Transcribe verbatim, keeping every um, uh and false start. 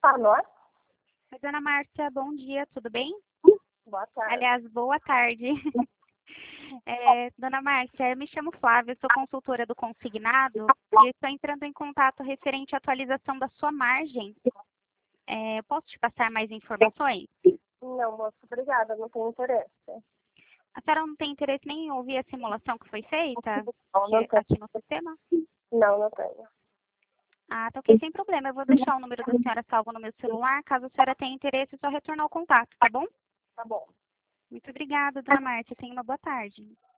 Alô? Oi, dona Márcia, bom dia, tudo bem? Boa tarde. Aliás, boa tarde. É, dona Márcia, eu me chamo Flávia, sou consultora do Consignado e estou entrando em contato referente à atualização da sua margem. É, posso te passar mais informações? Não, moço, obrigada, não tenho interesse. A senhora não tem interesse nem em ouvir a simulação que foi feita Não, não que- tenho. aqui no sistema? Não, não tenho. Ah, tá ok, sem problema. Eu vou deixar o número da senhora salvo no meu celular. Caso a senhora tenha interesse, é só retornar o contato, tá bom? Tá bom. Muito obrigada, dona Márcia. Tenha uma boa tarde.